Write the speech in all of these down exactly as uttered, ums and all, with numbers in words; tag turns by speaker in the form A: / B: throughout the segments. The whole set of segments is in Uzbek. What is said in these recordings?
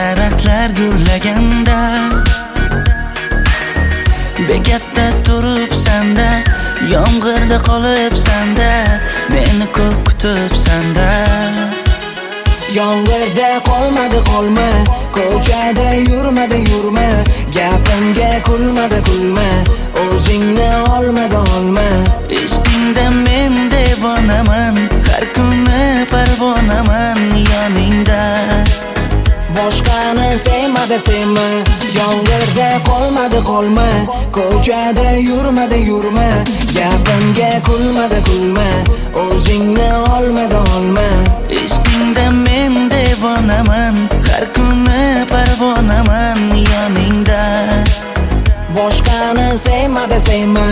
A: daraxtlar gullaganda, bekatda turibsanda, yomg'irda qolibsanda, meni ko'p kutibsanda.
B: Yomg'irda qolmadi qolma, ko'chada yurmadi yurma, gapimga kulmadi kulma, o'zingni olmadi olma.
A: Ishqingda men devonaman, har kuni parvonaman yoningda.
B: Boshqani sevmadi sevma, yomg'irda qolmadi qolma, ko'chada yurmadi yurma, gapimga kulmadi kulma, o'zingni olmadi olma.
A: Ishqingda men devonaman, har kuni parvonaman yoningda.
B: Boshqani sevmadi sevma.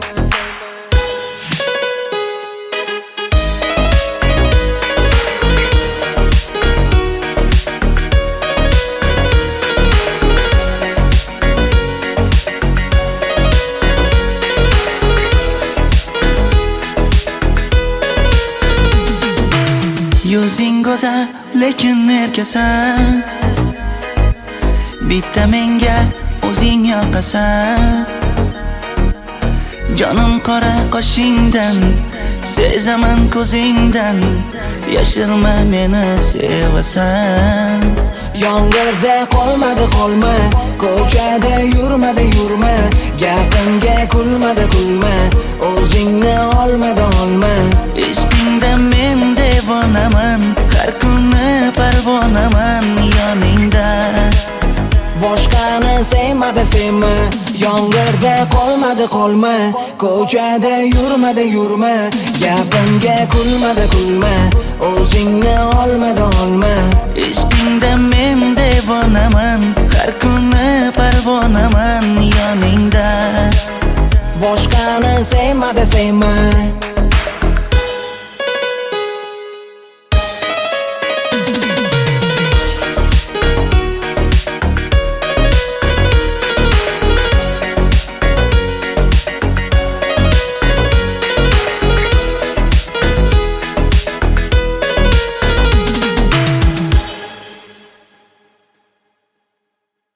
A: Yuzing go'zal, lekin erkasan, bitta menga o'zing yoqasan. Jonim qora qoshingdan, sezaman ko'zingdan, yashirma meni sevasan.
B: Yomg'irda qolmadi qolma, ko'chada yurmadi yurma, gapimga kulmadi kulma, o'zingni olmadi olma.
A: Ishqingda men devonaman, har kuni parvonaman yoningda.
B: Boshqani sevmadi sevma, yomg'irda qolmadi qolma, ko'chada yurmadi yurma, gapimga kulmadi kulma, o'zingni olmadi olma.
A: Ishqingda men devonaman, har kuni parvonaman yoningda.
B: Boshqani sevmadi sevma.